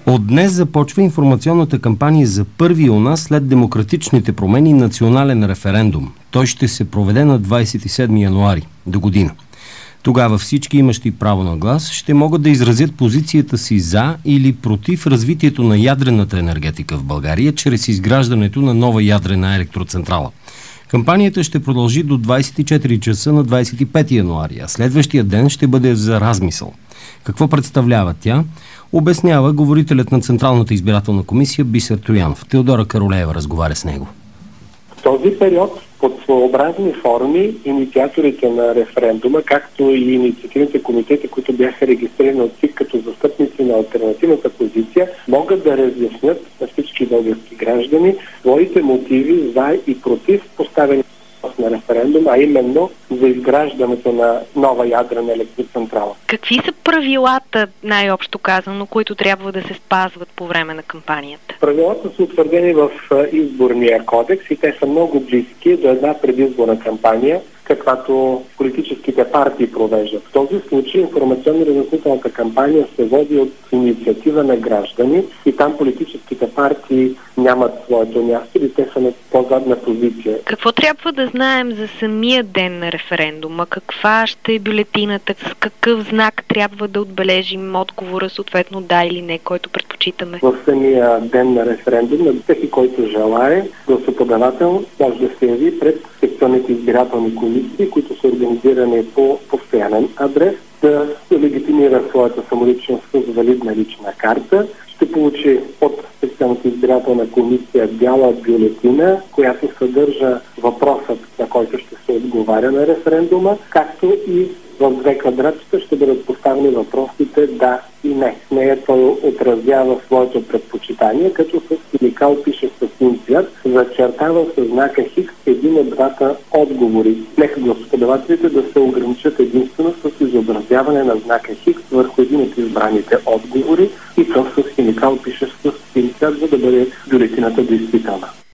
От днес започва информационната кампания за първи у нас след демократичните промени национален референдум. Той ще се проведе на 27 януари до година. Тогава всички имащи право на глас ще могат да изразят позицията си за или против развитието на ядрената енергетика в България чрез изграждането на нова ядрена електроцентрала. Кампанията ще продължи до 24 часа на 25 януари, а следващия ден ще бъде за размисъл. Какво представлява тя? Обяснява говорителят на Централната избирателна комисия Бисер Троянов. Теодора Каролеева разговаря с него. В този период под своеобразни форми инициаторите на референдума, както и инициативните комитети, които бяха регистрирани от ЦИК като застъпници на алтернативната позиция, могат да разяснят на всички български граждани своите мотиви за и против поставяне на референдум, а именно за изграждането на нова ядрена електроцентрала. Какви са правилата, най-общо казано, които трябва да се спазват по време на кампанията? Правилата са утвърдени в изборния кодекс и те са много близки до една предизборна кампания, каквато политическите партии провеждат. В този случай информационно-разяснителната кампания се води от инициатива на граждани и там политическите партии нямат своето място или те са на по-задна позиция. Какво трябва да знаем за самия ден на референдума? Каква ще е бюлетината? С какъв знак трябва да отбележим отговора, съответно да или не, който предпочитаме? В самия ден на референдум, на всеки, който желае, гласоподавател може да се яви пред секционните избирателни комисии, които са организирани по постоянен адрес, да легитимира своята самоличност с валидна лична карта. Ще получи от секционната избирателна комисия бяла бюлетина, която съдържа въпросът, на който ще се отговаря на референдума, както и в 2 квадратчета ще бъдат поставени въпросите да и не. С нея той отразява своето предпочитание, като с химикал пише със син цвят, зачертава със знака Хикс един от двата отговори. Нека гласоподавателите да се ограничат единствено с изобразяване на знака Хикс върху един от избраните отговори и то с химикал пише със син цвят, за да бъде бюлетината действителна.